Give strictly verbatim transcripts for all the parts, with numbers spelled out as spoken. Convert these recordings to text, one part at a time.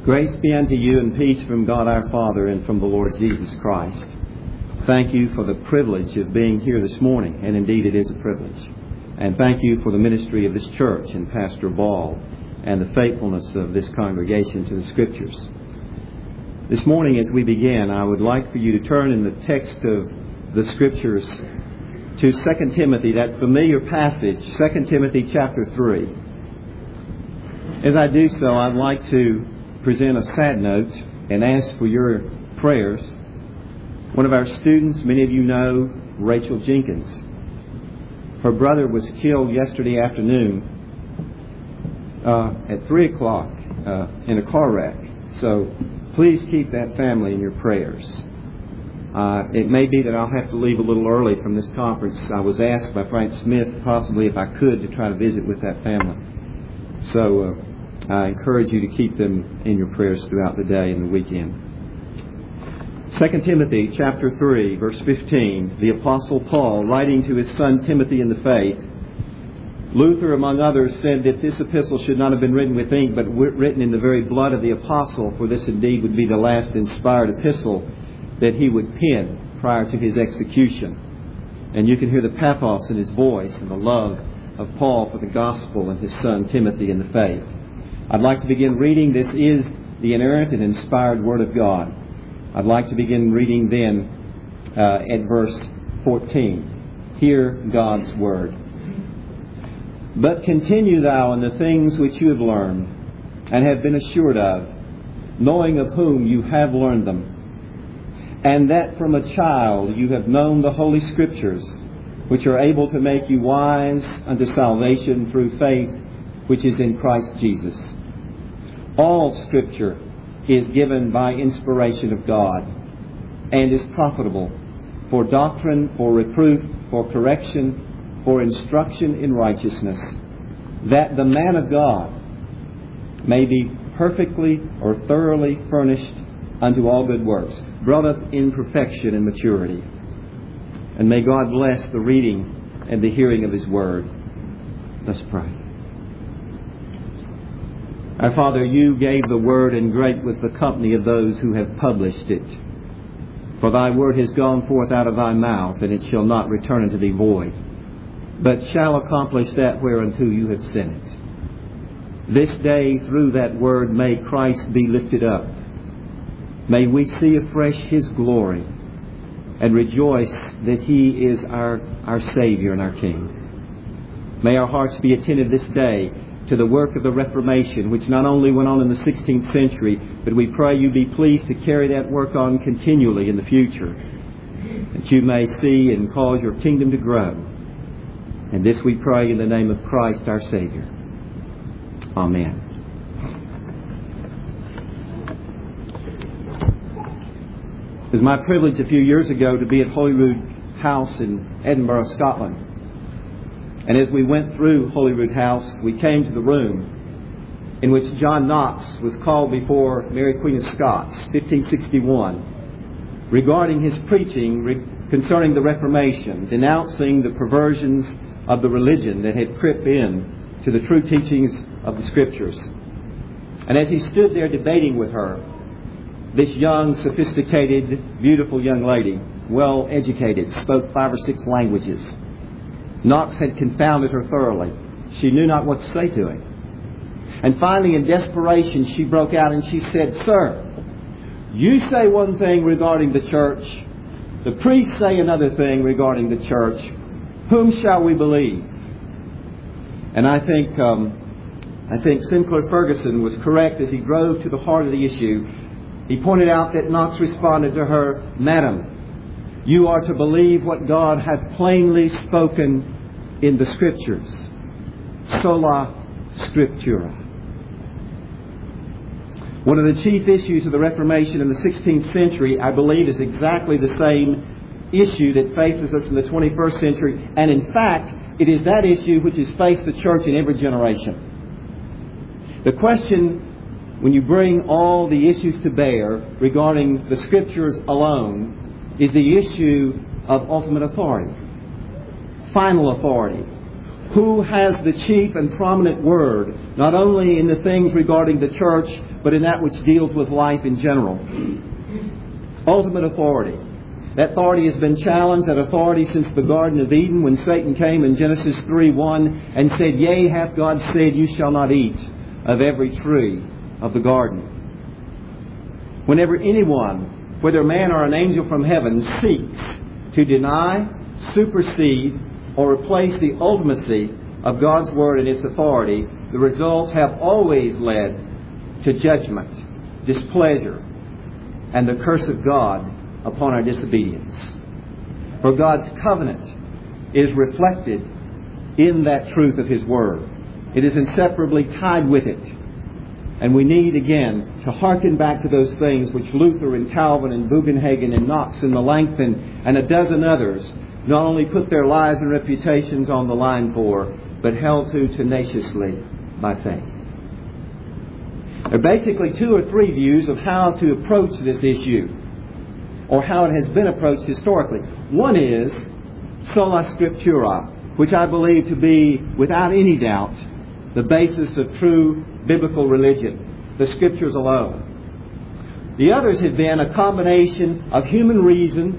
Grace be unto you and peace from God our Father and from the Lord Jesus Christ. Thank you for the privilege of being here this morning, and indeed it is a privilege. And thank you for the ministry of this church and Pastor Ball and the faithfulness of this congregation to the Scriptures. This morning as we begin, I would like for you to turn in the text of the Scriptures to Second Timothy, that familiar passage, Second Timothy chapter three. As I do so, I'd like to present a sad note and ask for your prayers. One of our students, many of you know, Rachel Jenkins. Her brother was killed yesterday afternoon uh, at three o'clock uh, in a car wreck. So please keep that family in your prayers. Uh, it may be that I'll have to leave a little early from this conference. I was asked by Frank Smith possibly if I could to try to visit with that family. So uh, I encourage you to keep them in your prayers throughout the day and the weekend. Second Timothy chapter three, verse fifteen, the Apostle Paul, writing to his son Timothy in the faith. Luther, among others, said that this epistle should not have been written with ink, but written in the very blood of the Apostle, for this indeed would be the last inspired epistle that he would pen prior to his execution. And you can hear the pathos in his voice and the love of Paul for the gospel and his son Timothy in the faith. I'd like to begin reading. This is the inerrant and inspired Word of God. I'd like to begin reading then uh, at verse fourteen. Hear God's Word. But continue thou in the things which you have learned and have been assured of, knowing of whom you have learned them, and that from a child you have known the Holy Scriptures, which are able to make you wise unto salvation through faith which is in Christ Jesus. All Scripture is given by inspiration of God and is profitable for doctrine, for reproof, for correction, for instruction in righteousness, that the man of God may be perfectly or thoroughly furnished unto all good works, brought up in perfection and maturity. And may God bless the reading and the hearing of His Word. Let's pray. Our Father, you gave the Word, and great was the company of those who have published it. For thy Word has gone forth out of thy mouth, and it shall not return unto thee void, but shall accomplish that whereunto you have sent it. This day, through that Word, may Christ be lifted up. May we see afresh His glory and rejoice that He is our, our Savior and our King. May our hearts be attentive this day to the work of the Reformation, which not only went on in the sixteenth century, but we pray you be pleased to carry that work on continually in the future, that you may see and cause your kingdom to grow. And this we pray in the name of Christ our Savior. Amen. It was my privilege a few years ago to be at Holyrood House in Edinburgh, Scotland. And as we went through Holyrood House, we came to the room in which John Knox was called before Mary Queen of Scots, fifteen sixty-one, regarding his preaching re- concerning the Reformation, denouncing the perversions of the religion that had crept in to the true teachings of the Scriptures. And as he stood there debating with her, this young, sophisticated, beautiful young lady, well educated, spoke five or six languages. Knox had confounded her thoroughly. She knew not what to say to him. And finally, in desperation, she broke out and she said, "Sir, you say one thing regarding the church. The priests say another thing regarding the church. Whom shall we believe?" And I think, um, I think Sinclair Ferguson was correct as he drove to the heart of the issue. He pointed out that Knox responded to her, "Madam, you are to believe what God hath plainly spoken in the Scriptures. Sola Scriptura." One of the chief issues of the Reformation in the sixteenth century, I believe, is exactly the same issue that faces us in the twenty-first century. And in fact, it is that issue which has faced the church in every generation. The question, when you bring all the issues to bear regarding the Scriptures alone, is the issue of ultimate authority, final authority. Who has the chief and prominent word, not only in the things regarding the church, but in that which deals with life in general? Ultimate authority. That authority has been challenged, that authority since the Garden of Eden, when Satan came in Genesis three one and said, "Yea, hath God said, you shall not eat of every tree of the garden." Whenever anyone, whether a man or an angel from heaven, seeks to deny, supersede, or replace the ultimacy of God's Word and its authority, the results have always led to judgment, displeasure, and the curse of God upon our disobedience. For God's covenant is reflected in that truth of His Word. It is inseparably tied with it. And we need, again, to hearken back to those things which Luther and Calvin and Bugenhagen and Knox and Melanchthon and a dozen others not only put their lives and reputations on the line for, but held to tenaciously by faith. There are basically two or three views of how to approach this issue, or how it has been approached historically. One is sola scriptura, which I believe to be, without any doubt, the basis of true biblical religion, the Scriptures alone. The others have been a combination of human reason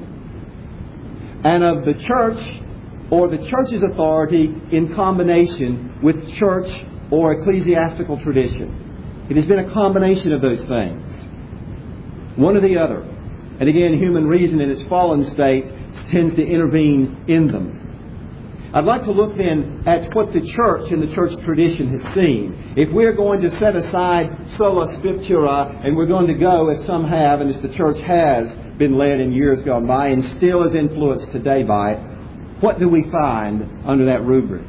and of the church or the church's authority in combination with church or ecclesiastical tradition. It has been a combination of those things, one or the other. And again, human reason in its fallen state tends to intervene in them. I'd like to look then at what the church and the church tradition has seen. If we're going to set aside sola scriptura and we're going to go, as some have and as the church has been led in years gone by and still is influenced today by it, what do we find under that rubric?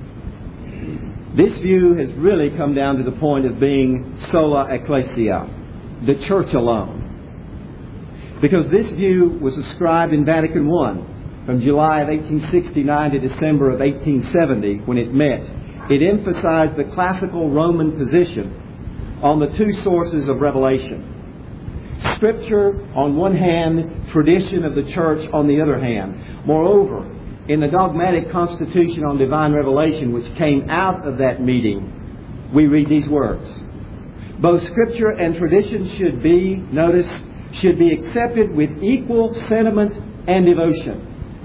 This view has really come down to the point of being sola ecclesia, the church alone. Because this view was ascribed in Vatican One from July of eighteen sixty-nine to December of eighteen seventy when it met. It emphasized the classical Roman position on the two sources of revelation. Scripture on one hand, tradition of the church on the other hand. Moreover, in the dogmatic constitution on divine revelation which came out of that meeting, we read these words. Both Scripture and tradition should be, notice, should be accepted with equal sentiment and devotion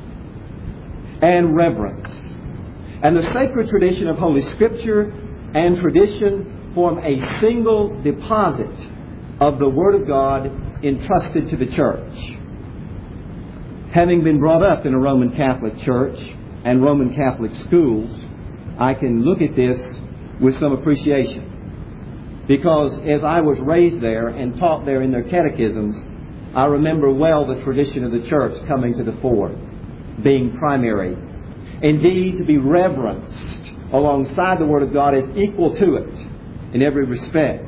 and reverence. And the sacred tradition of Holy Scripture and tradition form a single deposit of the Word of God entrusted to the church. Having been brought up in a Roman Catholic church and Roman Catholic schools, I can look at this with some appreciation. Because as I was raised there and taught there in their catechisms, I remember well the tradition of the church coming to the fore, being primary. Indeed, to be reverenced alongside the Word of God is equal to it in every respect.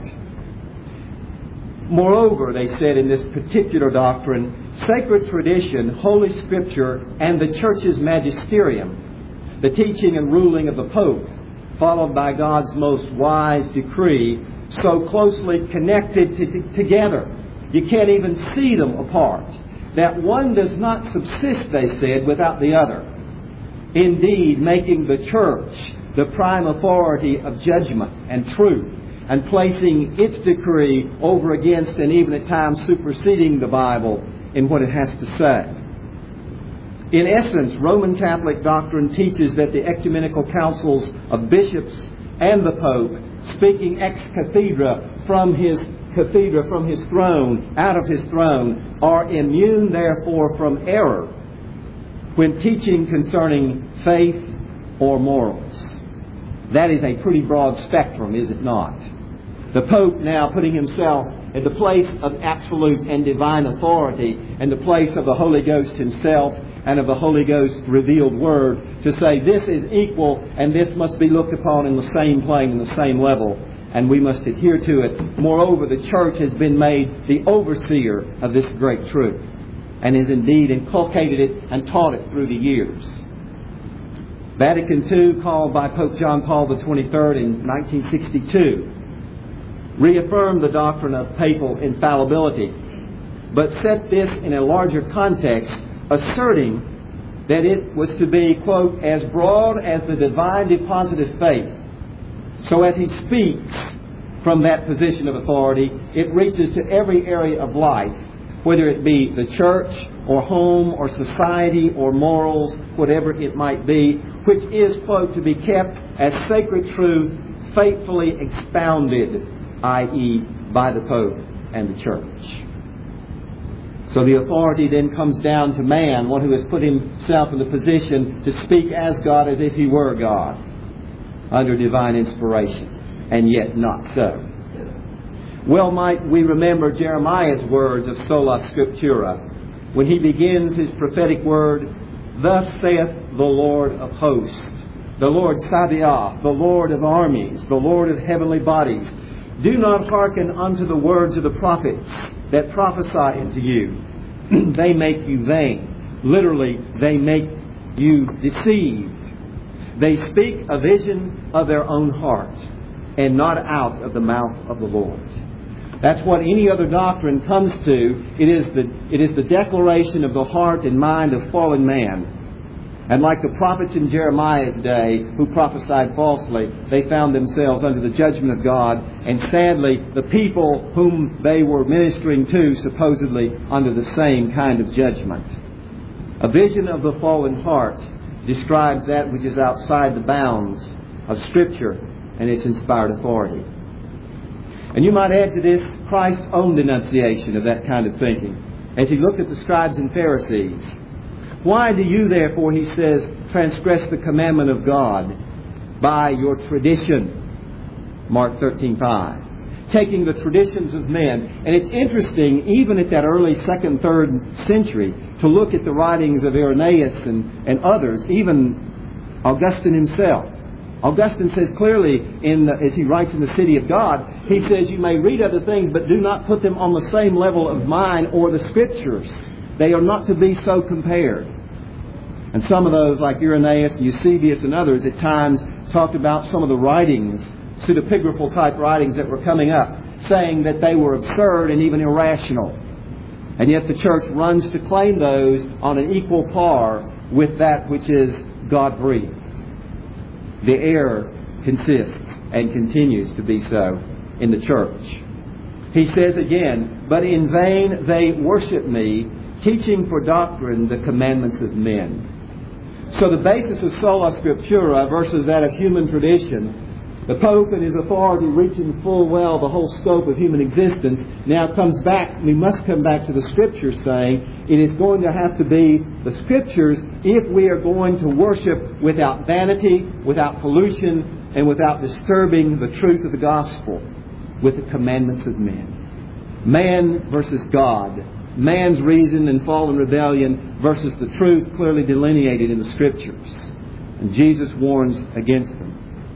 Moreover, they said in this particular doctrine, sacred tradition, Holy Scripture, and the Church's magisterium, the teaching and ruling of the Pope, followed by God's most wise decree, so closely connected to, to, together. You can't even see them apart. That one does not subsist, they said, without the other. Indeed, making the church the prime authority of judgment and truth, and placing its decree over against and even at times superseding the Bible in what it has to say. In essence, Roman Catholic doctrine teaches that the ecumenical councils of bishops and the Pope, speaking ex cathedra from his cathedra, from his throne, out of his throne, are immune therefore from error when teaching concerning faith or morals. That is a pretty broad spectrum, is it not? The Pope now putting himself at the place of absolute and divine authority and the place of the Holy Ghost himself and of the Holy Ghost revealed Word to say this is equal and this must be looked upon in the same plane, in the same level, and we must adhere to it. Moreover, the church has been made the overseer of this great truth and has indeed inculcated it and taught it through the years. Vatican Two, called by Pope John Paul the twenty-third in nineteen sixty-two, reaffirmed the doctrine of papal infallibility, but set this in a larger context, asserting that it was to be, quote, as broad as the divine deposit of faith. So as he speaks from that position of authority, it reaches to every area of life, whether it be the church or home or society or morals, whatever it might be, which is, quote, to be kept as sacred truth, faithfully expounded, that is by the Pope and the Church. So the authority then comes down to man, one who has put himself in the position to speak as God, as if he were God, under divine inspiration, and yet not so. Well might we remember Jeremiah's words of Sola Scriptura, when he begins his prophetic word, "Thus saith the Lord of hosts, the Lord Sabaoth, the Lord of armies, the Lord of heavenly bodies. Do not hearken unto the words of the prophets that prophesy unto you. They make you vain." Literally, they make you deceived. They speak a vision of their own heart, and not out of the mouth of the Lord. That's what any other doctrine comes to. It is the, it is the declaration of the heart and mind of fallen man. And like the prophets in Jeremiah's day who prophesied falsely, they found themselves under the judgment of God, and sadly, the people whom they were ministering to supposedly under the same kind of judgment. A vision of the fallen heart describes that which is outside the bounds of Scripture and its inspired authority. And you might add to this Christ's own denunciation of that kind of thinking, as he looked at the scribes and Pharisees. "Why do you therefore," he says, "transgress the commandment of God by your tradition?" Mark thirteen five. Taking the traditions of men. And it's interesting, even at that early second, third century, to look at the writings of Irenaeus and, and others, even Augustine himself. Augustine says clearly, in the, as he writes in the City of God, he says, "You may read other things, but do not put them on the same level of mine or the Scriptures. They are not to be so compared." And some of those, like Irenaeus, Eusebius, and others, at times talked about some of the writings, pseudepigraphal type writings that were coming up, saying that they were absurd and even irrational. And yet the Church runs to claim those on an equal par with that which is God-breathed. The error consists and continues to be so in the Church. He says again, "But in vain they worship me, teaching for doctrine the commandments of men." So the basis of Sola Scriptura versus that of human tradition, the Pope and his authority reaching full well the whole scope of human existence, now comes back, we must come back to the Scriptures, saying it is going to have to be the Scriptures if we are going to worship without vanity, without pollution, and without disturbing the truth of the gospel with the commandments of men. Man versus God. Man's reason and fallen rebellion versus the truth clearly delineated in the Scriptures. And Jesus warns against them.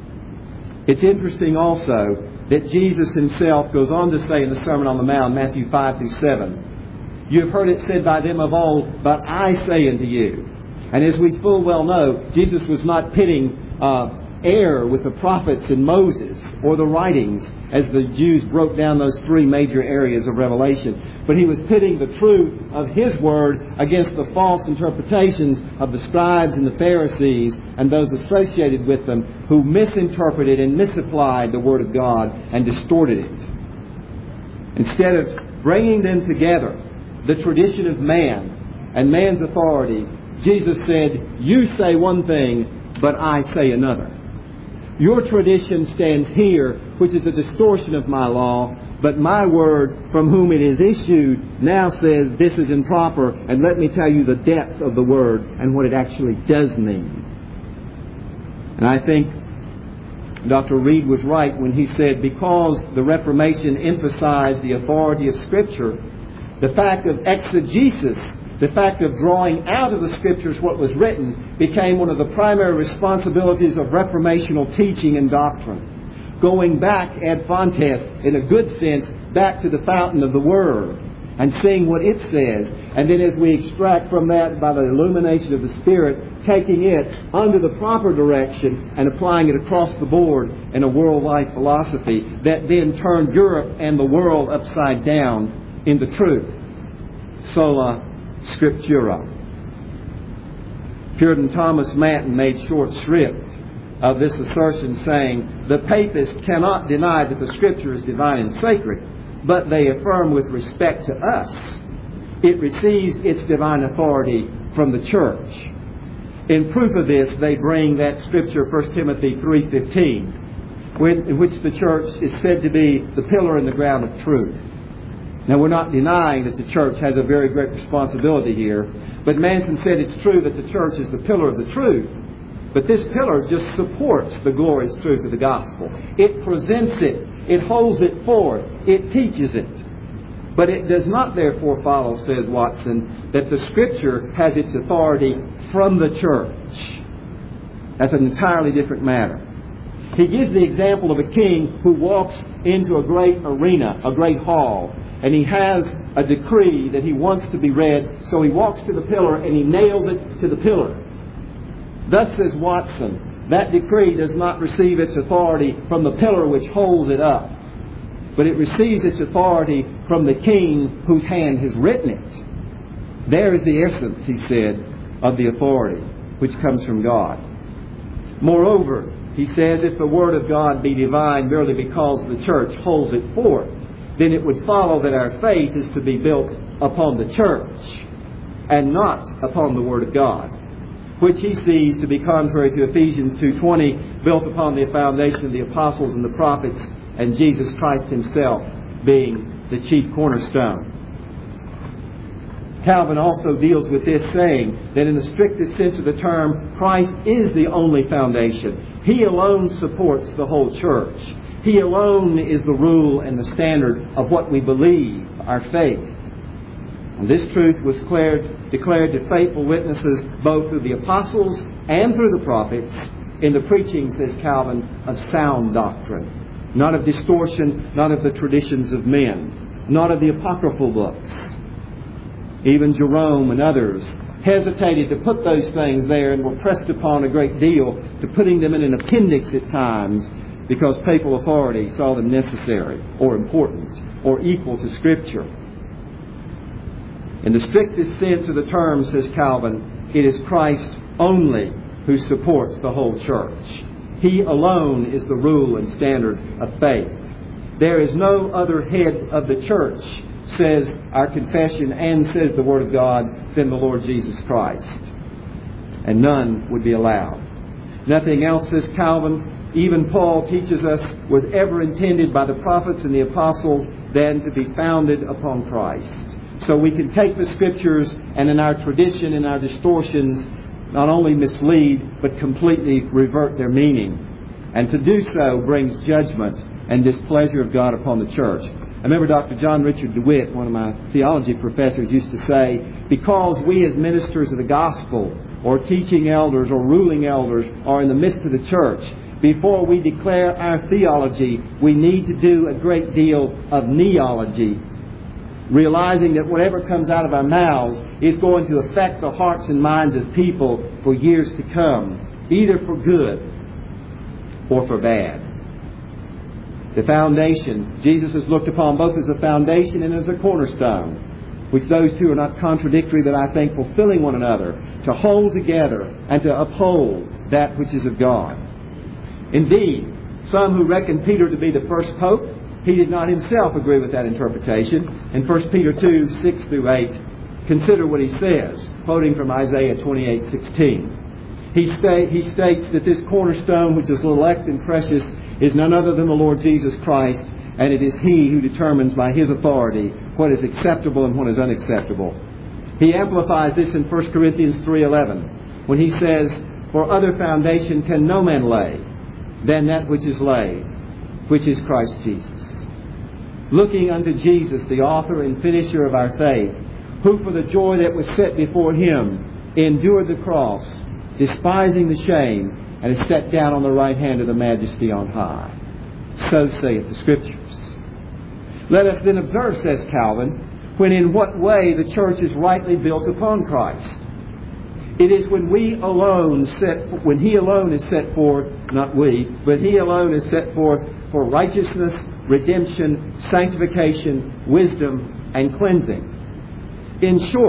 It's interesting also that Jesus himself goes on to say in the Sermon on the Mount, Matthew five through seven, "You have heard it said by them of old, but I say unto you." And as we full well know, Jesus was not pitting uh, air with the prophets and Moses or the writings as the Jews broke down those three major areas of revelation. But he was pitting the truth of his word against the false interpretations of the scribes and the Pharisees and those associated with them who misinterpreted and misapplied the word of God and distorted it. Instead of bringing them together, the tradition of man and man's authority, Jesus said, "You say one thing, but I say another. Your tradition stands here, which is a distortion of my law, but my word, from whom it is issued, now says this is improper, and let me tell you the depth of the word and what it actually does mean." And I think Doctor Reed was right when he said, because the Reformation emphasized the authority of Scripture, the fact of exegesis, the fact of drawing out of the Scriptures what was written, became one of the primary responsibilities of reformational teaching and doctrine. Going back ad fontes, in a good sense, back to the fountain of the Word and seeing what it says. And then as we extract from that by the illumination of the Spirit, taking it under the proper direction and applying it across the board in a worldwide philosophy that then turned Europe and the world upside down into truth. Sola Scriptura. Puritan Thomas Manton made short shrift of this assertion, saying, "The papists cannot deny that the Scripture is divine and sacred, but they affirm with respect to us, it receives its divine authority from the church." In proof of this, they bring that Scripture, First Timothy three fifteen, in which the church is said to be the pillar and the ground of truth. Now, we're not denying that the church has a very great responsibility here, but Manson said it's true that the church is the pillar of the truth, but this pillar just supports the glorious truth of the gospel. It presents it. It holds it forth. It teaches it. But it does not therefore follow, says Watson, that the Scripture has its authority from the church. That's an entirely different matter. He gives the example of a king who walks into a great arena, a great hall, and he has a decree that he wants to be read, so he walks to the pillar and he nails it to the pillar. Thus, says Watson, that decree does not receive its authority from the pillar which holds it up, but it receives its authority from the king whose hand has written it. There is the essence, he said, of the authority which comes from God. Moreover, he says, if the Word of God be divine merely because the church holds it forth, then it would follow that our faith is to be built upon the church and not upon the Word of God, which he sees to be contrary to Ephesians two twenty, built upon the foundation of the apostles and the prophets, and Jesus Christ himself being the chief cornerstone. Calvin also deals with this, saying that in the strictest sense of the term, Christ is the only foundation. He alone supports the whole church. He alone is the rule and the standard of what we believe, our faith. And this truth was declared, declared to faithful witnesses both through the apostles and through the prophets in the preaching, says Calvin, of sound doctrine. Not of distortion, not of the traditions of men, not of the apocryphal books. Even Jerome and others hesitated to put those things there and were pressed upon a great deal to putting them in an appendix at times because papal authority saw them necessary or important or equal to Scripture. In the strictest sense of the term, says Calvin, it is Christ only who supports the whole church. He alone is the rule and standard of faith. There is no other head of the church, says our confession and says the Word of God, than the Lord Jesus Christ. And none would be allowed. Nothing else, says Calvin, even Paul teaches us, was ever intended by the prophets and the apostles than to be founded upon Christ. So we can take the Scriptures and in our tradition, in our distortions, not only mislead, but completely revert their meaning. And to do so brings judgment and displeasure of God upon the church. I remember Doctor John Richard DeWitt, one of my theology professors, used to say, because we as ministers of the gospel, or teaching elders, or ruling elders, are in the midst of the church, before we declare our theology, we need to do a great deal of neology, realizing that whatever comes out of our mouths is going to affect the hearts and minds of people for years to come, either for good or for bad. The foundation, Jesus is looked upon both as a foundation and as a cornerstone, which those two are not contradictory, but I think fulfilling one another, to hold together and to uphold that which is of God. Indeed, some who reckon Peter to be the first pope, he did not himself agree with that interpretation. In First Peter two, six through eight, consider what he says, quoting from Isaiah twenty-eight, sixteen. He, sta- he states that this cornerstone, which is elect and precious, is none other than the Lord Jesus Christ, and it is He who determines by His authority what is acceptable and what is unacceptable. He amplifies this in First Corinthians three eleven, when he says, for other foundation can no man lay than that which is laid, which is Christ Jesus. Looking unto Jesus, the author and finisher of our faith, who for the joy that was set before Him endured the cross, despising the shame, and is set down on the right hand of the Majesty on high. So saith the Scriptures. Let us then observe, says Calvin, when in what way the church is rightly built upon Christ. It is when we alone set, when He alone is set forth, not we, but He alone is set forth for righteousness, redemption, sanctification, wisdom, and cleansing. In short,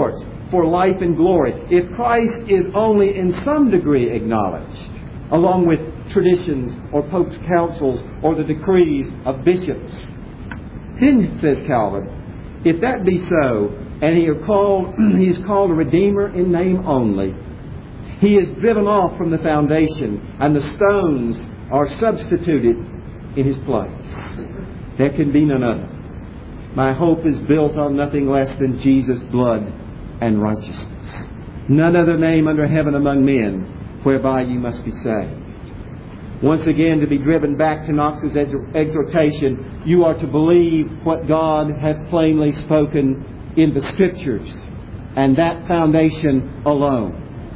for life and glory. If Christ is only in some degree acknowledged, along with traditions or Pope's councils or the decrees of bishops, then, says Calvin, if that be so, and he are called, he is called a Redeemer in name only, he is driven off from the foundation, and the stones are substituted in his place. There can be none other. My hope is built on nothing less than Jesus' blood and righteousness. None other name under heaven among men whereby you must be saved. Once again, to be driven back to Knox's exhortation, you are to believe what God hath plainly spoken in the Scriptures, and that foundation alone.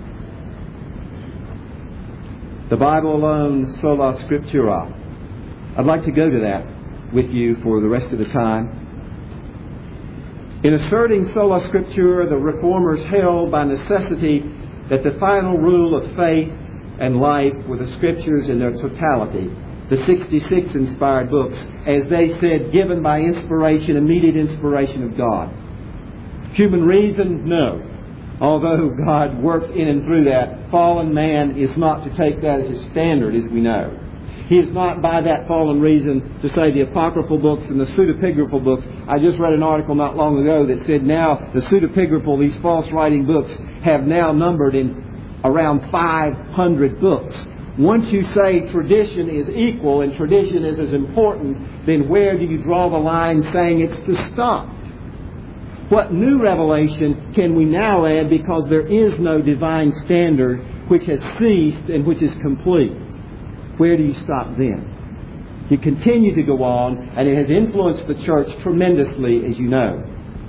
The Bible alone, sola scriptura. I'd like to go to that with you for the rest of the time. In asserting sola scriptura, the Reformers held by necessity that the final rule of faith and life were the Scriptures in their totality, the sixty-six inspired books, as they said, given by inspiration, immediate inspiration of God. Human reason? No. Although God works in and through that, fallen man is not to take that as his standard, as we know. He is not by that fallen reason to say the apocryphal books and the pseudepigraphal books. I just read an article not long ago that said now the pseudepigraphal, these false writing books, have now numbered in around five hundred books. Once you say tradition is equal and tradition is as important, then where do you draw the line saying it's to stop? What new revelation can we now add, because there is no divine standard which has ceased and which is complete? Where do you stop then? You continue to go on, and it has influenced the church tremendously, as you know.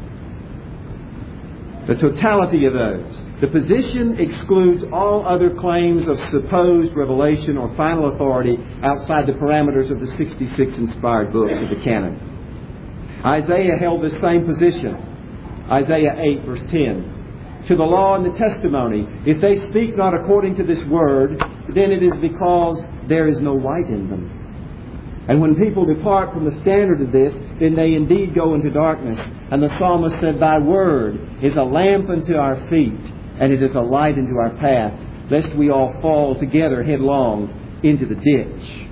The totality of those. The position excludes all other claims of supposed revelation or final authority outside the parameters of the sixty-six inspired books of the canon. Isaiah held the same position. Isaiah eight, verse ten. To the law and the testimony, if they speak not according to this word, then it is because there is no light in them. And when people depart from the standard of this, then they indeed go into darkness. And the psalmist said, Thy word is a lamp unto our feet, and it is a light unto our path, lest we all fall together headlong into the ditch.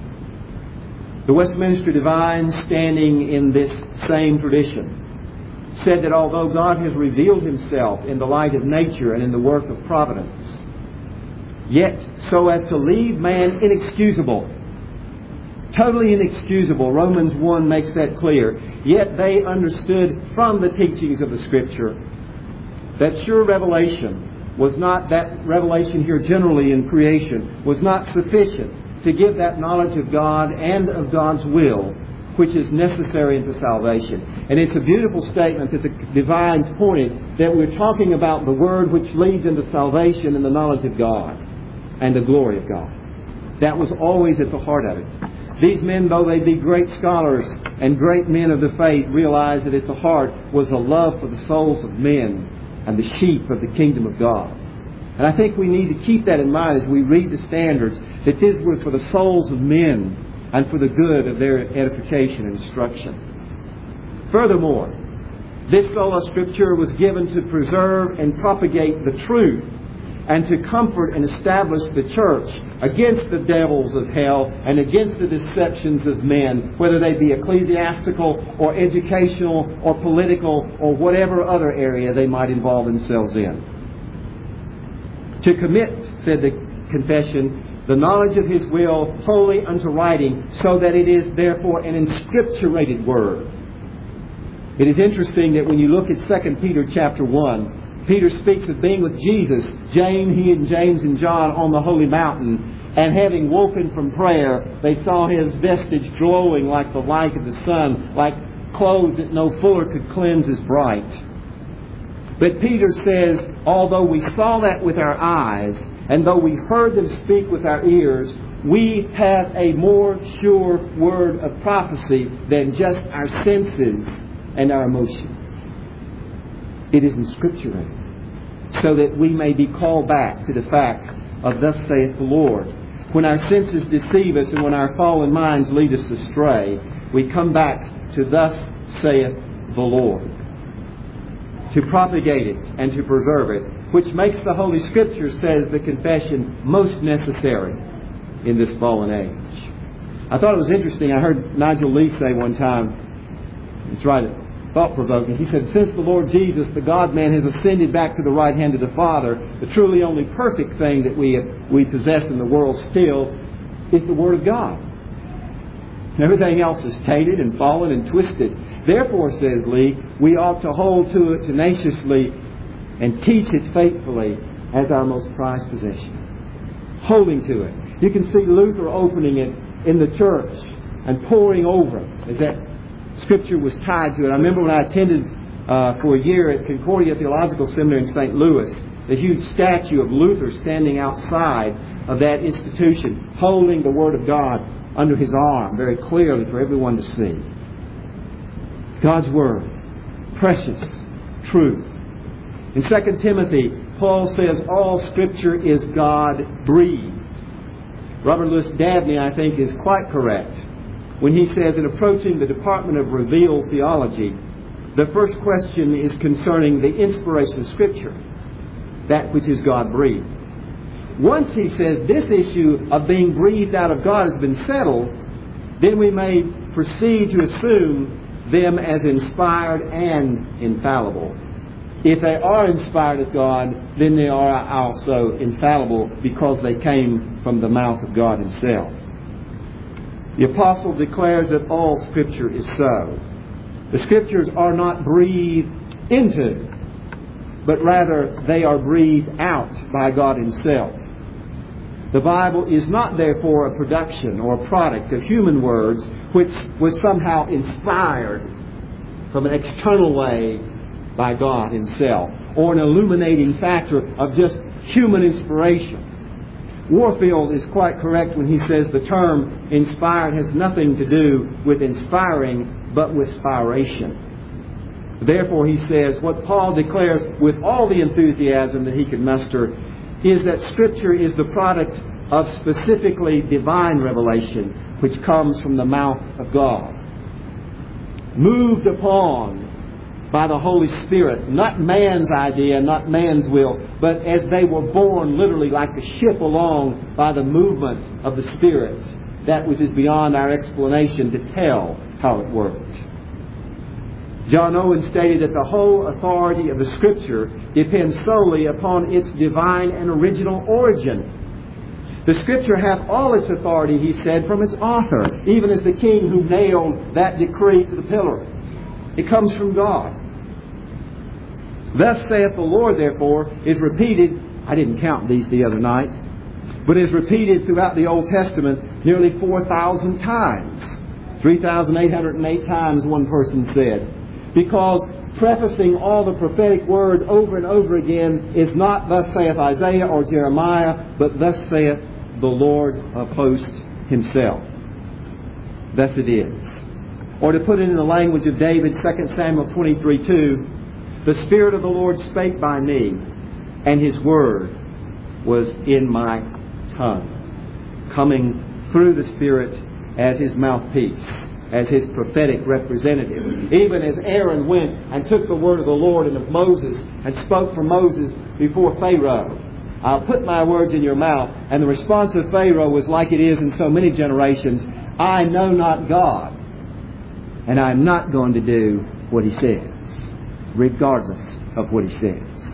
The Westminster Divines, standing in this same tradition, said that although God has revealed Himself in the light of nature and in the work of providence, yet so as to leave man inexcusable, totally inexcusable, Romans one makes that clear, yet they understood from the teachings of the Scripture that sure revelation was not, that revelation here generally in creation, was not sufficient to give that knowledge of God and of God's will which is necessary into salvation. And it's a beautiful statement that the divines pointed, that we're talking about the Word which leads into salvation and the knowledge of God and the glory of God. That was always at the heart of it. These men, though they be great scholars and great men of the faith, realized that at the heart was a love for the souls of men and the sheep of the kingdom of God. And I think we need to keep that in mind as we read the standards, that this was for the souls of men and for the good of their edification and instruction. Furthermore, this sola scriptura was given to preserve and propagate the truth, and to comfort and establish the church against the devils of hell and against the deceptions of men, whether they be ecclesiastical or educational or political or whatever other area they might involve themselves in. To commit, said the confession, the knowledge of His will wholly unto writing, so that it is therefore an inscripturated word. It is interesting that when you look at Second Peter chapter one, Peter speaks of being with Jesus, James, he and James and John on the holy mountain, and having woken from prayer, they saw His vestige glowing like the light of the sun, like clothes that no fuller could cleanse as bright. But Peter says, although we saw that with our eyes, and though we heard them speak with our ears, we have a more sure word of prophecy than just our senses and our emotions. It is inscripturated, so that we may be called back to the fact of thus saith the Lord. When our senses deceive us and when our fallen minds lead us astray, we come back to thus saith the Lord. to propagate it and to preserve it, which makes the Holy Scripture, says the confession, most necessary in this fallen age. I thought it was interesting. I heard Nigel Lee say one time, it's right, thought-provoking. He said, since the Lord Jesus, the God-man, has ascended back to the right hand of the Father, the truly only perfect thing that we we possess in the world still is the Word of God. Everything else is tainted and fallen and twisted. Therefore, says Lee, we ought to hold to it tenaciously and teach it faithfully as our most prized possession. Holding to it. You can see Luther opening it in the church and poring over it as that Scripture was tied to it. I remember when I attended uh, for a year at Concordia Theological Seminary in Saint Louis, the huge statue of Luther standing outside of that institution, holding the Word of God under his arm very clearly for everyone to see. God's Word, precious, true. In Second Timothy, Paul says all Scripture is God-breathed. Robert Louis Dabney, I think, is quite correct when he says, in approaching the department of revealed theology, the first question is concerning the inspiration of Scripture, that which is God-breathed. Once, he says, this issue of being breathed out of God has been settled, then we may proceed to assume them as inspired and infallible. If they are inspired of God, then they are also infallible because they came from the mouth of God Himself. The Apostle declares that all Scripture is so. The Scriptures are not breathed into, but rather they are breathed out by God Himself. The Bible is not therefore a production or a product of human words which was somehow inspired from an external way by God Himself, or an illuminating factor of just human inspiration. Warfield is quite correct when he says the term inspired has nothing to do with inspiring, but with spiration. Therefore, he says, what Paul declares with all the enthusiasm that he can muster is that Scripture is the product of specifically divine revelation, which comes from the mouth of God. Moved upon by the Holy Spirit, not man's idea, not man's will, but as they were borne literally like a ship along by the movement of the Spirit, that which is beyond our explanation to tell how it worked. John Owen stated that the whole authority of the Scripture depends solely upon its divine and original origin. The Scripture hath all its authority, he said, from its author, even as the king who nailed that decree to the pillar. It comes from God. Thus saith the Lord, therefore, is repeated, I didn't count these the other night, but is repeated throughout the Old Testament nearly four thousand times. three thousand eight hundred eight times, one person said. Because prefacing all the prophetic words over and over again is not thus saith Isaiah or Jeremiah, but thus saith the Lord of hosts Himself. Thus it is. Or to put it in the language of David, Second Samuel twenty-three two, the Spirit of the Lord spake by me, and His word was in my tongue. Coming through the Spirit as His mouthpiece, as His prophetic representative. Even as Aaron went and took the word of the Lord and of Moses and spoke for Moses before Pharaoh. I'll put my words in your mouth. And the response of Pharaoh was like it is in so many generations. I know not God. And I'm not going to do what He says, regardless of what He says.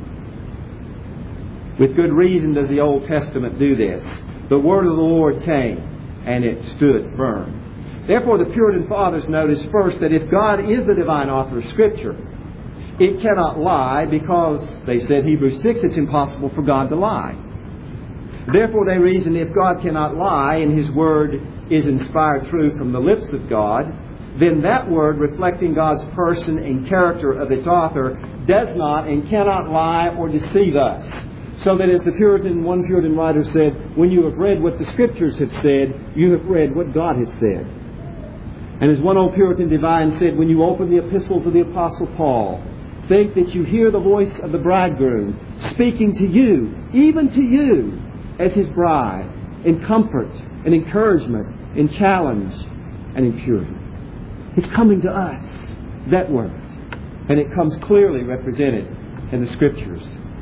With good reason does the Old Testament do this. The word of the Lord came, and it stood firm. Therefore, the Puritan Fathers notice first that if God is the divine author of Scripture, it cannot lie because, they said, Hebrews six, it's impossible for God to lie. Therefore, they reason if God cannot lie and His word is inspired truth from the lips of God, then that word, reflecting God's person and character of its author, does not and cannot lie or deceive us. So that as the Puritan, one Puritan writer said, when you have read what the Scriptures have said, you have read what God has said. And as one old Puritan divine said, when you open the epistles of the Apostle Paul, think that you hear the voice of the bridegroom speaking to you, even to you, as his bride, in comfort, in encouragement, in challenge, and in purity. It's coming to us, that word. And it comes clearly represented in the Scriptures.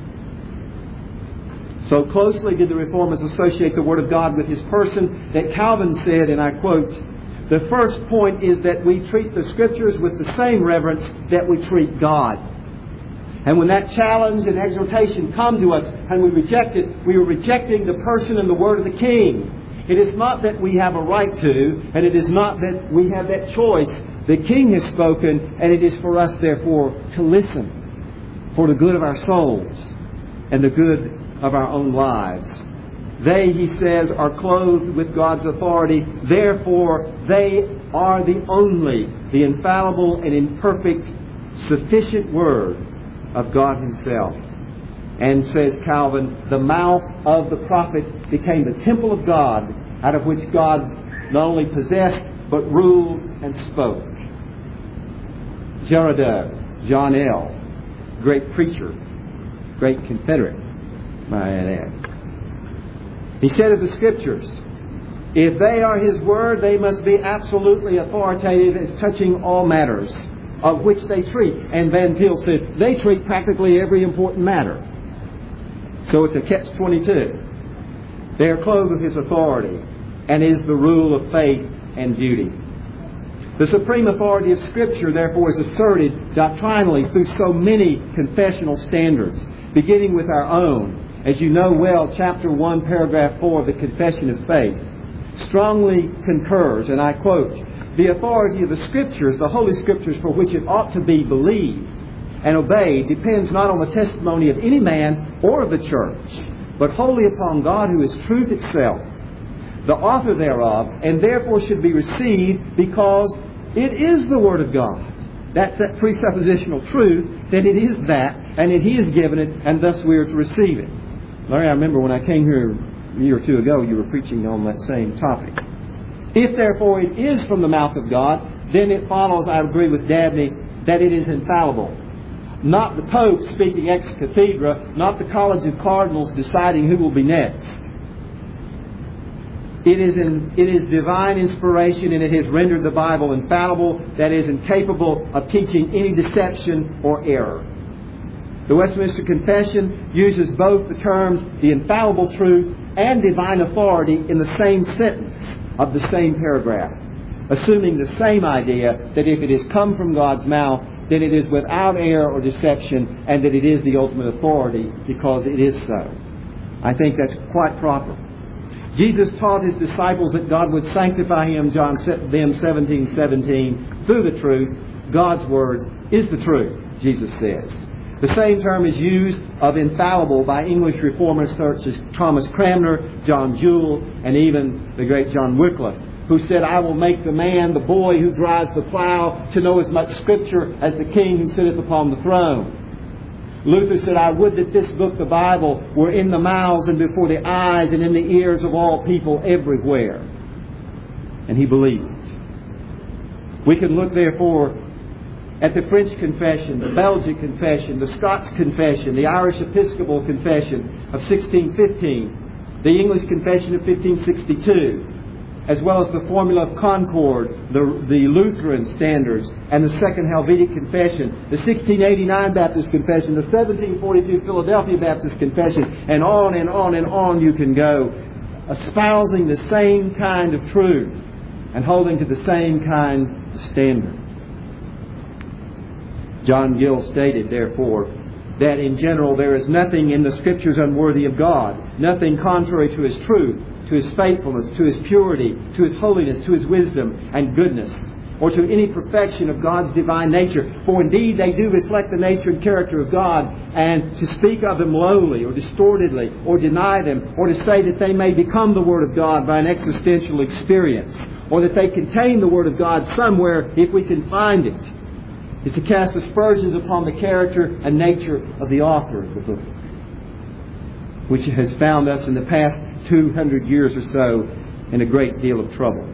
So closely did the Reformers associate the Word of God with His person that Calvin said, and I quote, "The first point is that we treat the Scriptures with the same reverence that we treat God." And when that challenge and exhortation come to us and we reject it, we are rejecting the person and the Word of the King. It is not that we have a right to, and it is not that we have that choice. The King has spoken, and it is for us, therefore, to listen for the good of our souls and the good of our own lives. They, he says, are clothed with God's authority. Therefore, they are the only, the infallible and imperfect, sufficient Word of God Himself. And says Calvin, the mouth of the prophet became the temple of God, out of which God not only possessed, but ruled and spoke. Girardeau, John L., great preacher, great Confederate, might I add. He said of the Scriptures, if they are His Word, they must be absolutely authoritative as touching all matters of which they treat. And Van Til said, they treat practically every important matter. So it's a catch twenty-two. They are clothed with His authority and is the rule of faith and duty. The supreme authority of Scripture, therefore, is asserted doctrinally through so many confessional standards, beginning with our own. As you know well, chapter one, paragraph four of the Confession of Faith strongly concurs, and I quote, "The authority of the Scriptures, the Holy Scriptures for which it ought to be believed and obeyed, depends not on the testimony of any man or of the church, but wholly upon God who is truth itself, the author thereof, and therefore should be received because it is the Word of God." That's that presuppositional truth, that it is that, and that He has given it, and thus we are to receive it. Larry, I remember when I came here a year or two ago, you were preaching on that same topic. If therefore it is from the mouth of God, then it follows, I agree with Dabney, that it is infallible. Not the Pope speaking ex cathedra, not the College of Cardinals deciding who will be next. It is, in, it is divine inspiration, and it has rendered the Bible infallible, that is, incapable of teaching any deception or error. The Westminster Confession uses both the terms the infallible truth and divine authority in the same sentence of the same paragraph, assuming the same idea that if it has come from God's mouth, then it is without error or deception, and that it is the ultimate authority because it is so. I think that's quite proper. Jesus taught His disciples that God would sanctify him, John them seventeen seventeen, through the truth. God's Word is the truth, Jesus says. The same term is used of infallible by English reformers such as Thomas Cranmer, John Jewell, and even the great John Wycliffe, who said, "I will make the man, the boy who drives the plow, to know as much Scripture as the king who sitteth upon the throne." Luther said, "I would that this book, the Bible, were in the mouths and before the eyes and in the ears of all people everywhere." And he believed it. We can look, therefore, at the French Confession, the Belgian Confession, the Scots Confession, the Irish Episcopal Confession of sixteen fifteen, the English Confession of fifteen sixty-two, as well as the Formula of Concord, the, the Lutheran Standards, and the Second Helvetic Confession, the sixteen eighty-nine Baptist Confession, the seventeen forty-two Philadelphia Baptist Confession, and on and on and on you can go, espousing the same kind of truth and holding to the same kinds of standard. John Gill stated, therefore, that in general there is nothing in the Scriptures unworthy of God, nothing contrary to His truth, to His faithfulness, to His purity, to His holiness, to His wisdom and goodness, or to any perfection of God's divine nature. For indeed they do reflect the nature and character of God, and to speak of them lowly or distortedly or deny them, or to say that they may become the Word of God by an existential experience, or that they contain the Word of God somewhere if we can find it, is to cast aspersions upon the character and nature of the author of the book, which has found us in the past two hundred years or so in a great deal of trouble.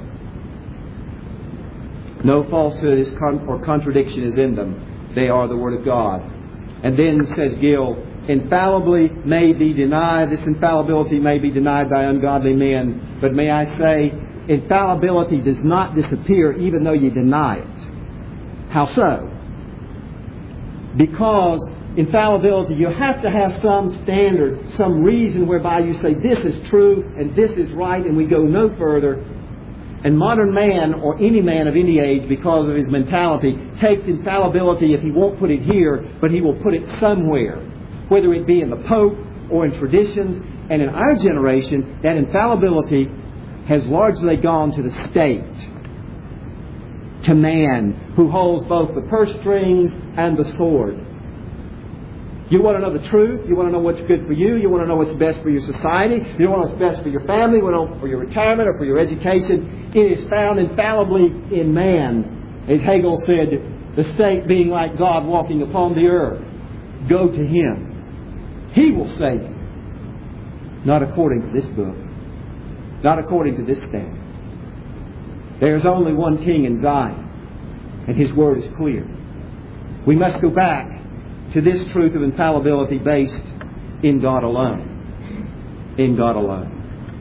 No falsehood is con- or contradiction is in them. They are the Word of God. And then, says Gill, infallibly may be denied. This infallibility may be denied by ungodly men. But may I say, infallibility does not disappear even though you deny it. How so? Because infallibility, you have to have some standard, some reason whereby you say this is true and this is right and we go no further. And modern man, or any man of any age, because of his mentality, takes infallibility if he won't put it here, but he will put it somewhere. Whether it be in the Pope or in traditions. And in our generation, that infallibility has largely gone to the state. To man, who holds both the purse strings and the sword. You want to know the truth. You want to know what's good for you. You want to know what's best for your society. You want to know what's best for your family, you want to know for your retirement or for your education. It is found infallibly in man. As Hegel said, the state being like God walking upon the earth. Go to Him. He will save you. Not according to this book. Not according to this standard. There is only one King in Zion, and His Word is clear. We must go back to this truth of infallibility based in God alone. In God alone.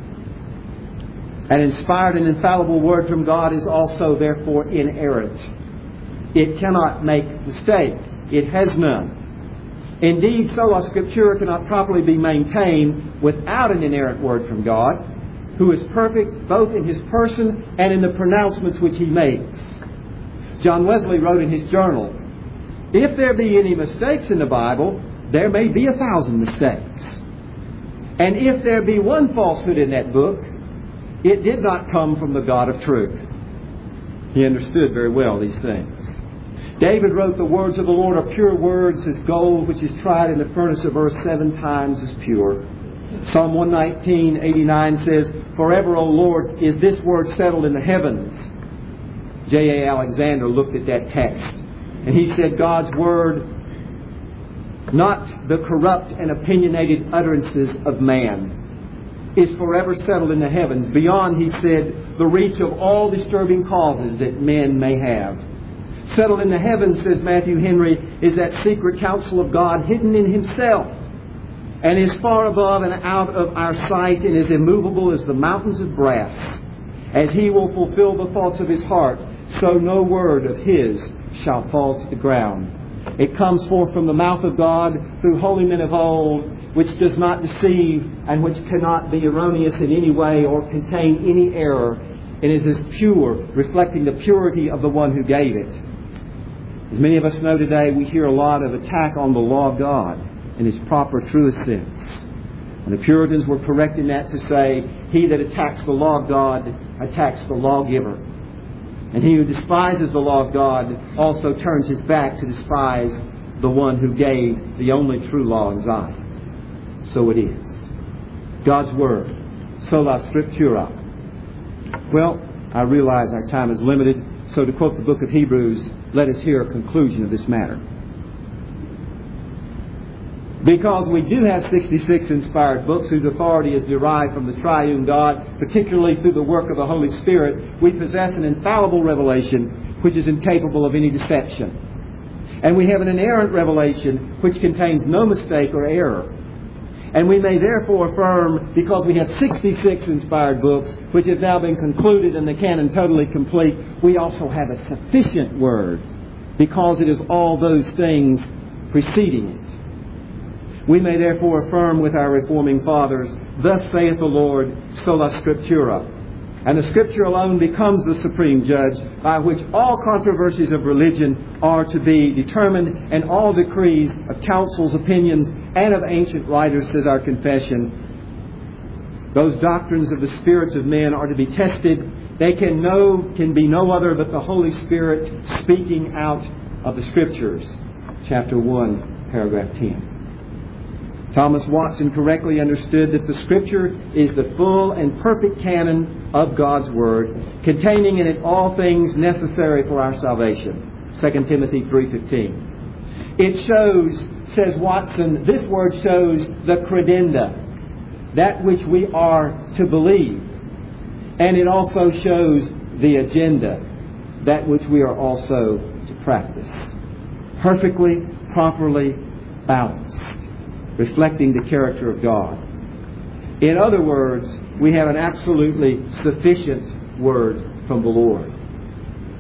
An inspired and infallible Word from God is also therefore inerrant. It cannot make mistake. It has none. Indeed, sola scriptura cannot properly be maintained without an inerrant Word from God, who is perfect both in His person and in the pronouncements which He makes. John Wesley wrote in his journal, "If there be any mistakes in the Bible, there may be a thousand mistakes. And if there be one falsehood in that book, it did not come from the God of truth." He understood very well these things. David wrote, "The words of the Lord are pure words, as gold which is tried in the furnace of earth seven times as pure." Psalm one nineteen, eighty-nine says, "Forever, O Lord, is this word settled in the heavens." J A Alexander looked at that text, and he said, God's Word, not the corrupt and opinionated utterances of man, is forever settled in the heavens, beyond, he said, the reach of all disturbing causes that men may have. Settled in the heavens, says Matthew Henry, is that secret counsel of God hidden in Himself, and is far above and out of our sight, and is immovable as the mountains of brass. As He will fulfill the thoughts of His heart, so no word of His shall fall to the ground. It comes forth from the mouth of God through holy men of old, which does not deceive and which cannot be erroneous in any way or contain any error, and is as pure, reflecting the purity of the one who gave it. As many of us know today, we hear a lot of attack on the law of God in its proper, truest sense. And the Puritans were correct in that to say, he that attacks the law of God attacks the lawgiver. And he who despises the law of God also turns his back to despise the one who gave the only true law in Zion. So it is. God's Word. Sola Scriptura. Well, I realize our time is limited, so to quote the book of Hebrews, let us hear a conclusion of this matter. Because we do have sixty-six inspired books whose authority is derived from the triune God, particularly through the work of the Holy Spirit, we possess an infallible revelation which is incapable of any deception. And we have an inerrant revelation which contains no mistake or error. And we may therefore affirm, because we have sixty-six inspired books, which have now been concluded and the canon totally complete, we also have a sufficient Word, because it is all those things preceding it. We may therefore affirm with our reforming fathers, "Thus saith the Lord, sola scriptura." And the Scripture alone becomes the supreme judge by which all controversies of religion are to be determined, and all decrees of councils, opinions, and of ancient writers, says our confession. Those doctrines of the spirits of men are to be tested. They can no can be no other but the Holy Spirit speaking out of the Scriptures. Chapter one, paragraph ten. Thomas Watson correctly understood that the Scripture is the full and perfect canon of God's Word, containing in it all things necessary for our salvation. Second Timothy three fifteen. It shows, says Watson, this word shows the credenda, that which we are to believe. And it also shows the agenda, that which we are also to practice. Perfectly, properly balanced, reflecting the character of God. In other words, we have an absolutely sufficient Word from the Lord.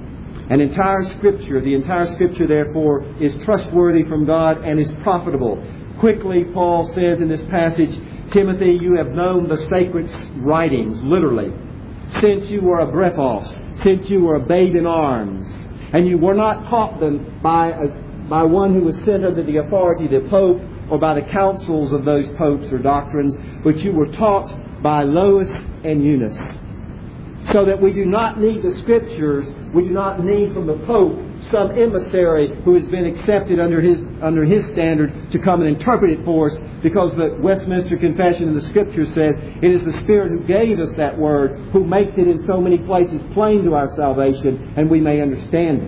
And entire Scripture, the entire Scripture, therefore, is trustworthy from God and is profitable. Quickly, Paul says in this passage, Timothy, you have known the sacred writings, literally, since you were a brephos, since you were a babe in arms. And you were not taught them by, a, by one who was sent under the authority of the Pope or by the councils of those popes or doctrines, but you were taught by Lois and Eunice. So that we do not need the Scriptures, we do not need from the Pope some emissary who has been accepted under his under his standard to come and interpret it for us, because the Westminster Confession in the Scripture says it is the Spirit who gave us that Word, who makes it in so many places plain to our salvation, and we may understand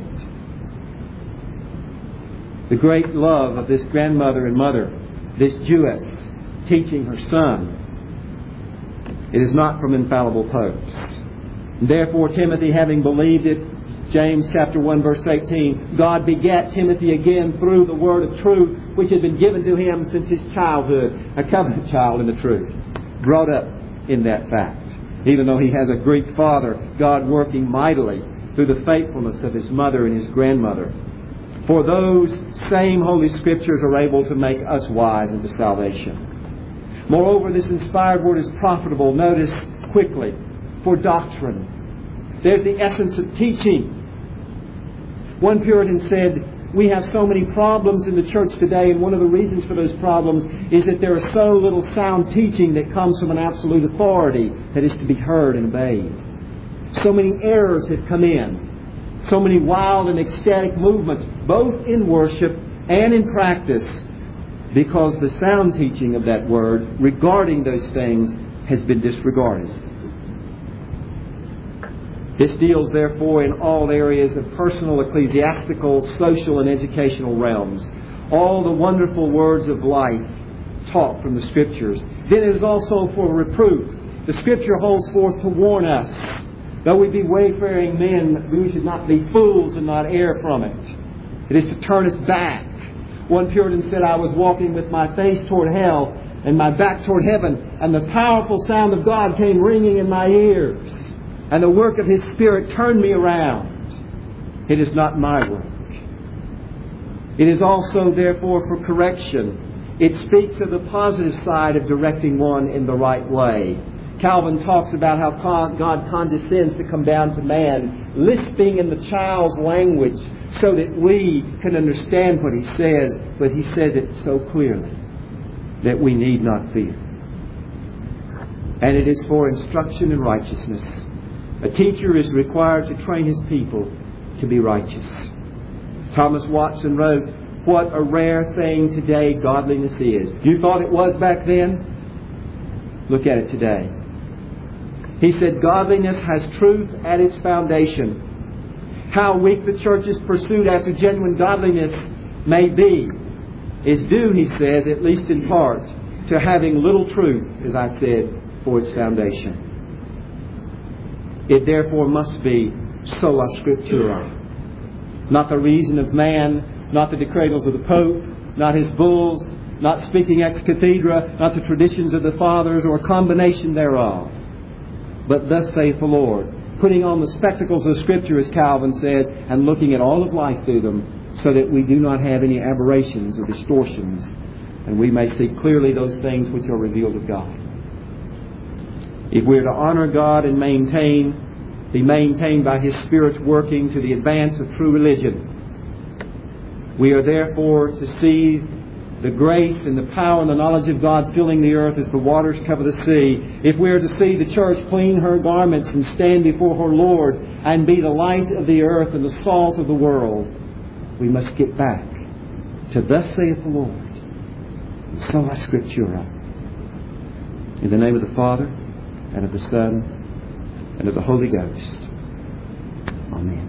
it. The great love of this grandmother and mother, this Jewess, teaching her son, it is not from infallible popes. Therefore, Timothy, having believed it, James chapter one, verse eighteen, God begat Timothy again through the word of truth, which had been given to him since his childhood, a covenant child in the truth, brought up in that fact. Even though he has a Greek father, God working mightily through the faithfulness of his mother and his grandmother. For those same Holy Scriptures are able to make us wise unto salvation. Moreover, this inspired word is profitable, notice quickly, for doctrine. There's the essence of teaching. One Puritan said, we have so many problems in the church today, and one of the reasons for those problems is that there is so little sound teaching that comes from an absolute authority that is to be heard and obeyed. So many errors have come in. So many wild and ecstatic movements, both in worship and in practice, because the sound teaching of that word regarding those things has been disregarded. This deals, therefore, in all areas of personal, ecclesiastical, social, and educational realms. All the wonderful words of life taught from the Scriptures. Then it is also for reproof. The Scripture holds forth to warn us. Though we be wayfaring men, we should not be fools and not err from it. It is to turn us back. One Puritan said, I was walking with my face toward hell and my back toward heaven, and the powerful sound of God came ringing in my ears. And the work of His Spirit turned me around. It is not my work. It is also, therefore, for correction. It speaks of the positive side of directing one in the right way. Calvin talks about how God condescends to come down to man, lisping in the child's language so that we can understand what He says, but He said it so clearly that we need not fear. And it is for instruction in righteousness. A teacher is required to train his people to be righteous. Thomas Watson wrote, what a rare thing today godliness is. You thought it was back then? Look at it today. He said, godliness has truth at its foundation. How weak the church's pursuit after genuine godliness may be is due, he says, at least in part, to having little truth, as I said, for its foundation. It therefore must be sola scriptura. Not the reason of man, not the decretals of the Pope, not his bulls, not speaking ex cathedra, not the traditions of the fathers, or a combination thereof. But thus saith the Lord, putting on the spectacles of Scripture, as Calvin says, and looking at all of life through them, so that we do not have any aberrations or distortions, and we may see clearly those things which are revealed of God. If we are to honor God and maintain, be maintained by His Spirit's working to the advance of true religion, we are therefore to see the grace and the power and the knowledge of God filling the earth as the waters cover the sea. If we are to see the church clean her garments and stand before her Lord and be the light of the earth and the salt of the world, we must get back to thus saith the Lord, sola scriptura. In the name of the Father, and of the Son, and of the Holy Ghost. Amen.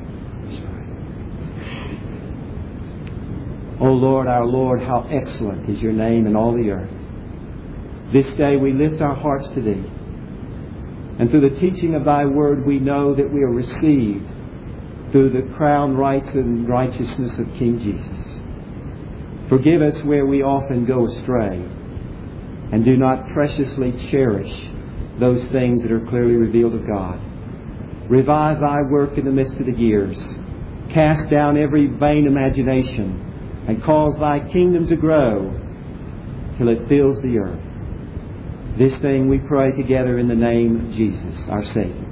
O Lord, our Lord, how excellent is Your name in all the earth. This day we lift our hearts to Thee. And through the teaching of Thy Word, we know that we are received through the crown rights and righteousness of King Jesus. Forgive us where we often go astray, and do not preciously cherish those things that are clearly revealed of God. Revive Thy work in the midst of the years. Cast down every vain imagination and cause Thy kingdom to grow till it fills the earth. This thing we pray together in the name of Jesus, our Savior.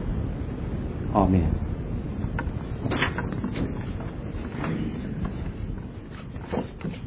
Amen.